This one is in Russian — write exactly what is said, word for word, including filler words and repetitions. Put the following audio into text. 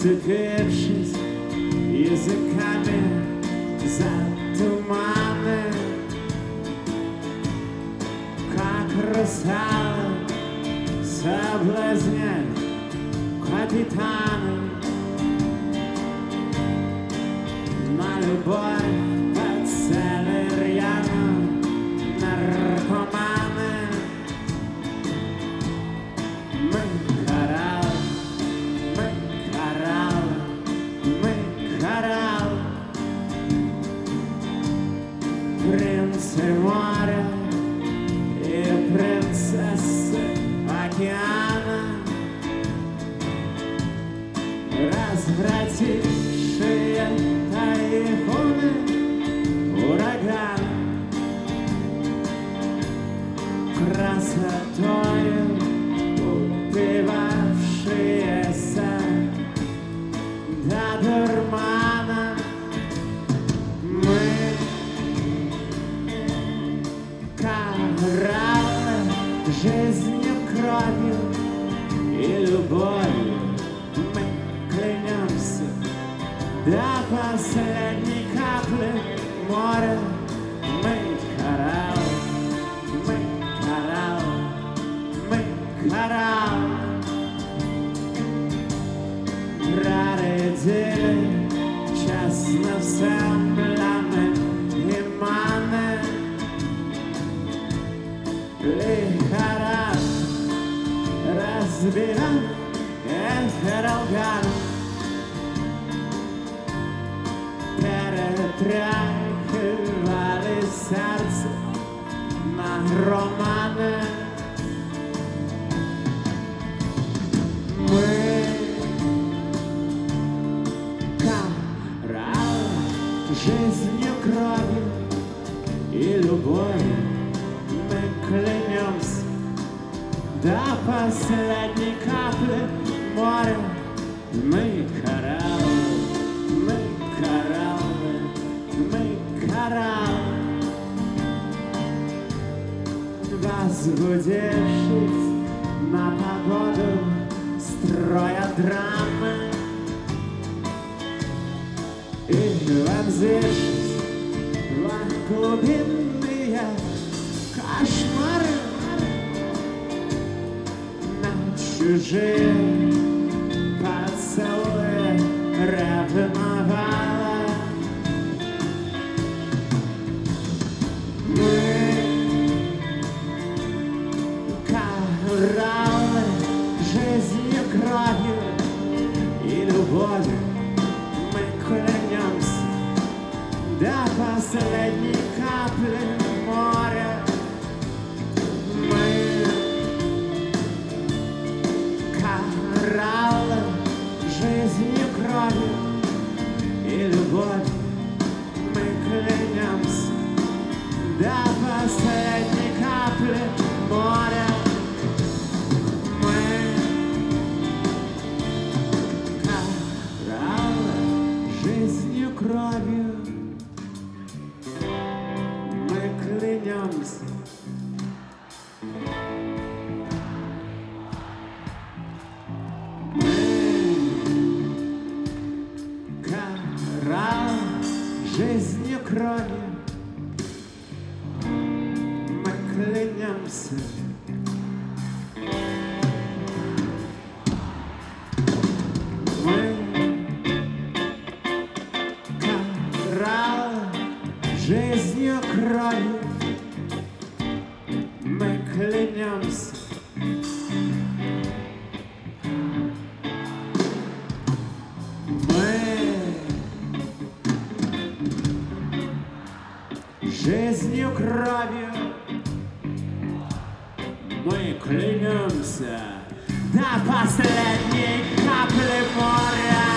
Вцепившись языками за туманы, как русалы соблазняют капитаны. На любовь подсели рьяно наркоманы. Мы кораллы, мы кораллы, мы кораллы, принцы моря и принцессы океана, развратившие тайфуны, ураганы, красотою упивавшиеся до дурмана. Мы кораллы, жизнью, кровью и любовью. Мы клянемся до последней капли моря. Мы кораллы, мы кораллы, мы кораллы. Проредили честно всем пляны и маны. Лихорад разбирал эхералган, перетряхивали сердце на романы. Мы кораллы, жизнью, кровью и любовью. Мы клянемся до последней капли моря. Мы кораллы, мы кораллы, мы кораллы. Возбудившись на погоду, строя драмы, и вонзившись в глубинные кошмары, на чужие поцелуи ревновала. Мы кораллы, жизнью, кровью и любовью. Мы клянемся до последней капли моря. Мы кораллы, жизнью, кровью и любовью. Мы клянемся до последней капли моря. Мы кораллы, жизнью, кровью. Мы клянемся. Жизнью, кровью мы клянемся. Мы кораллы, жизнью, кровью мы клянемся. Жизнью, кровью мы клянемся до последней капли моря.